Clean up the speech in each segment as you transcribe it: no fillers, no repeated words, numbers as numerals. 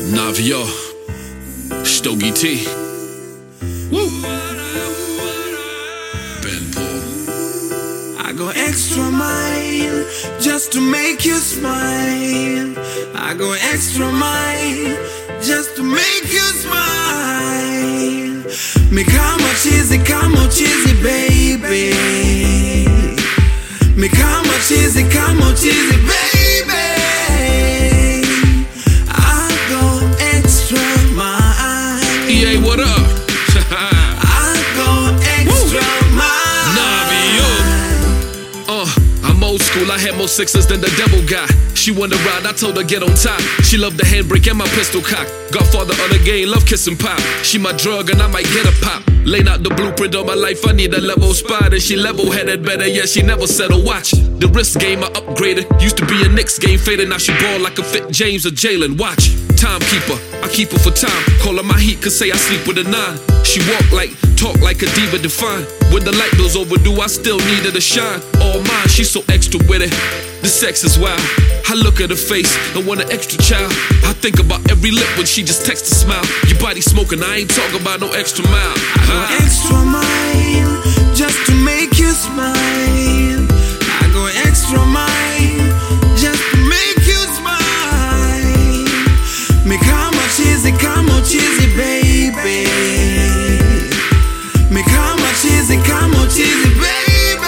Navio, Stogie T. Woo. Ben Paul. I go extra mile just to make you smile. I go extra mile just to make you smile. Me come cheesy, baby. Me come cheesy, baby. I go extra mile. EA, what up? I go extra mile. Navio. I'm old school, I had more sixes than the devil got. She wanted to ride, I told her get on top. She loved the handbrake and my pistol cock. Godfather of the game, love kissing pop. She my drug and I might get a pop. Laying out the blueprint of my life, I need a level spot. And she level-headed better, yeah, she never said a watch. The wrist game I upgraded. Used to be a Knicks game faded, now she ball like a fit James or Jalen. Watch, timekeeper, I keep her for time. Call her my heat, cause say I sleep with a 9. She talk like a diva defined. When the light goes overdue, I still need her to shine. All mine, she's so extra with it. The sex is wild. I look at her face and want an extra child. I think about every lip when she just texts a smile. Your body smoking, I ain't talking about no extra mile. I go extra mile just to make you smile. I go extra mile just to make you smile. Me come cheesy, baby. Me come cheesy, baby.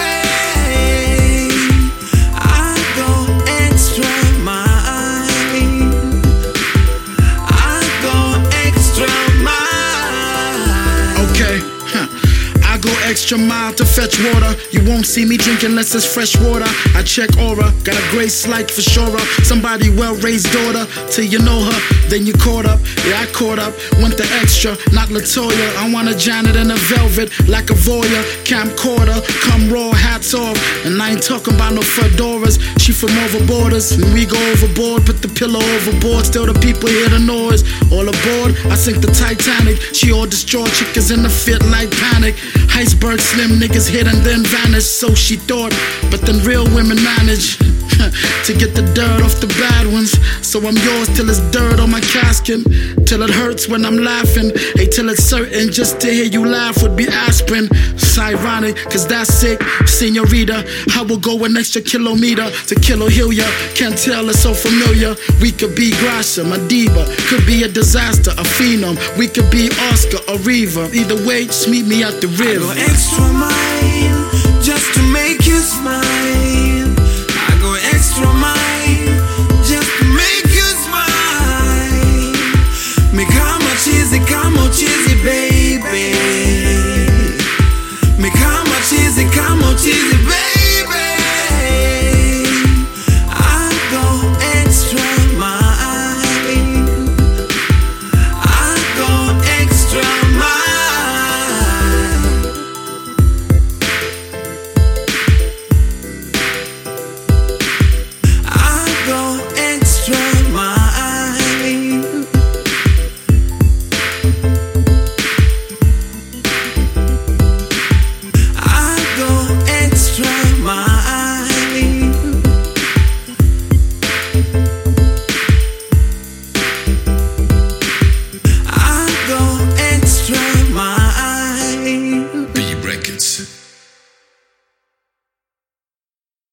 Extra mile to fetch water. You won't see me drinking unless it's fresh water. I check aura, got a gray slight for sure. Somebody well-raised daughter. Till you know her, then you caught up. Yeah, I caught up, went the extra, not Latoya. I want a Janet in a velvet, like a voyeur. Camcorder, come raw, hats off. And I ain't talking about no fedoras. She from over borders, and we go overboard. Put the pillow overboard, still the people hear the noise. All aboard, I sink the Titanic. She all destroyed, chickens in the fit like panic. Iceberg slim niggas hit and then vanish, so she thought. But then real women manage to get the dirt off the bad ones. So I'm yours till it's dirt on my casket. Till it hurts when I'm laughing. Hey, till it's certain just to hear you laugh would be aspirin. It's ironic, cause that's sick, senorita. I will go an extra kilometer to kill or heal ya. Can't tell, it's so familiar. We could be Gracia, Madiba. Could be a disaster, a phenom. We could be Oscar or Reva. Either way, just meet me at the river. I go extra mile just to make you smile.